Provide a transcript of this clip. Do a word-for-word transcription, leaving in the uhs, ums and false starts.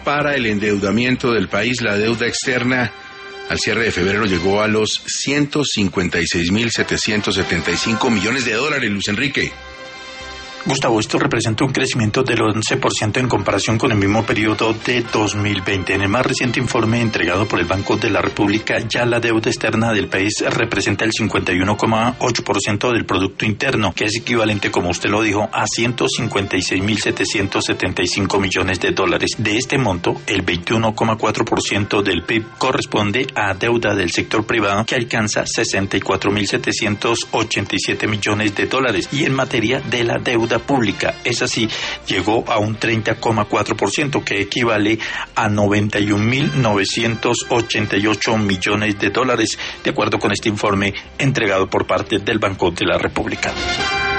para el endeudamiento del país. La deuda externa al cierre de febrero llegó a los ciento cincuenta y seis mil setecientos setenta y cinco millones de dólares, Luis Enrique. Gustavo, esto representa un crecimiento del once por ciento en comparación con el mismo periodo de dos mil veinte. En el más reciente informe entregado por el Banco de la República, ya la deuda externa del país representa el cincuenta y uno coma ocho por ciento del Producto Interno, que es equivalente, como usted lo dijo, a ciento cincuenta y seis mil setecientos setenta y cinco millones de dólares. De este monto, el veintiuno coma cuatro por ciento del P I B corresponde a deuda del sector privado, que alcanza sesenta y cuatro mil setecientos ochenta y siete millones de dólares. Y en materia de la deuda pública, es así, llegó a un treinta coma cuatro por ciento, que equivale a noventa y un mil novecientos ochenta y ocho millones de dólares, de acuerdo con este informe entregado por parte del Banco de la República.